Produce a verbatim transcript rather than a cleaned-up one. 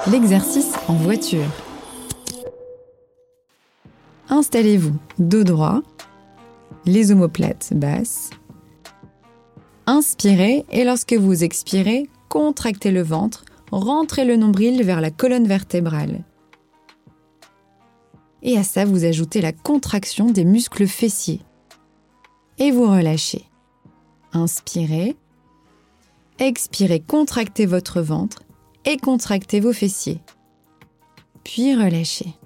L'exercice en voiture. Installez-vous dos droit, les omoplates basses. Inspirez et lorsque vous expirez, contractez le ventre, rentrez le nombril vers la colonne vertébrale. Et à ça, vous ajoutez la contraction des muscles fessiers. Et vous relâchez. Inspirez. Expirez, contractez votre ventre et contractez vos fessiers. Puis relâchez.